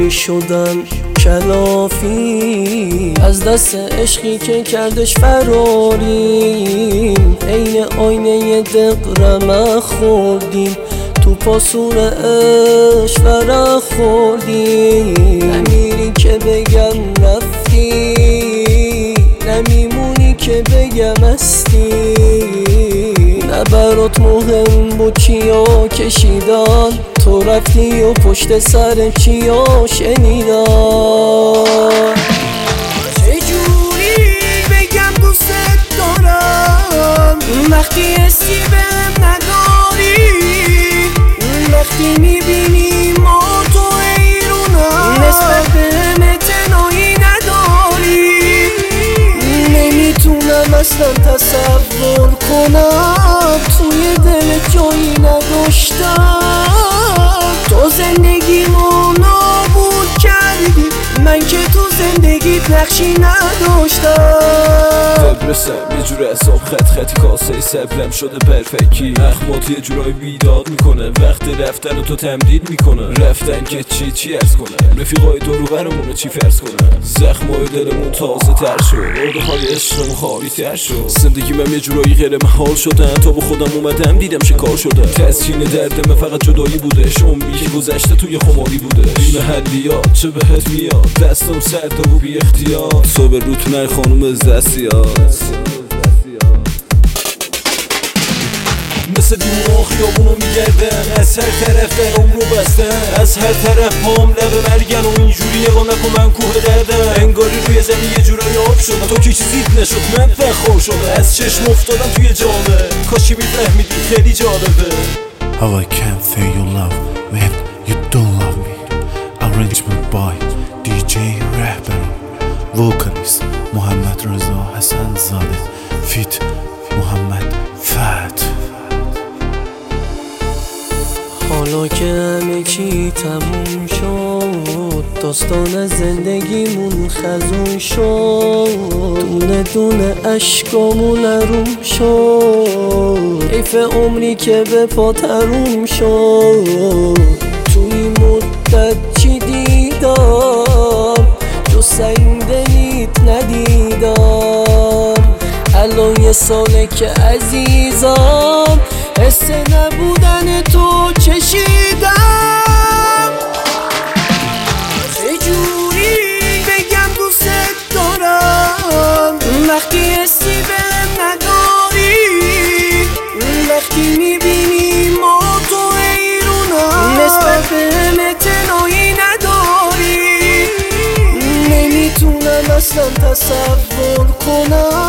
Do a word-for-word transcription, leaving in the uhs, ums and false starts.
جوری شدم کلافی از دست عشقی که کردش فراریم، عین آینه دقرمه خوردیم، تو پاسور عشق ورق خوردیم. نمیری که بگم رفتی، نمیمونی که بگم هستی، نه برات مهم بود چیا کشیدن، تو رفتی و پشت سر چیا شنیدن. چجوری بگم دوست دارم وقتی حسی بهم نداری، وقتی میبینی ما تو ایرونم نسبت بهم اعتنایی نداری. نمیتونم اصلا تصور کنم توی دل جایی نداشتم، تو زندگیمو نابود کردی، من که تو زندگیت نقشی نداشتم. دبرسم یه جور حساب خط خطی کاسه سبلم شده پرفکی، اخمات یه جورای بیداد میکنه، وقت رفتن و تو تمدید میکنه، رفتن که چی چی ارز کنه، رفیقای دورو برمونه چی فرض کنه، زخمای دلمون تازه تر شد، عقده های عشقمون خالی تر شد، زندگی من یه جورایی غیر محال شدن، تا با خودم اومدم دیدم شکار شده، تسکین دردم فقط جدایی بوده، شمی که گذشته توی خماری بوده، بی محلیات چه بهت میاد، دستم سرد و بی اختیار، صبح روت نر خانوم زسیات مثل دیوان خیابونو میگردم، از هر طرف درام رو بستم، از هر طرف پام لب مرگن و اینجوری نگاه نکن من کوه دردم، انگاری روی زمین یه جورایی آب شدم، تو که چیزیت نشد من فخور شده، از چشم افتادم توی جامعه، کاشی میفهمیدی خیلی جالبه. How I can't say you love when you don't love me. Arrangement by دی جی رهبر، vocalist محمد رضا حسن زاده، فیت محمد فت. حالا که همه چی تموم شد، داستان زندگیمون خزون شد، دونه دونه عشقامون روم شد، حیف عمری که به پا تروم شد. توی مدت چی دیدم جو سنگ دلیت ندیدم، الان یه ساله که عزیزم حس نبودن تو چشیدم. چجوری بگم دوست دارم وقتی حسی بهم نداری، وقتی میبینی ما تو ایرونم نسبت بهم اعتنایی نداری. نمیتونم اصلا تصور کنم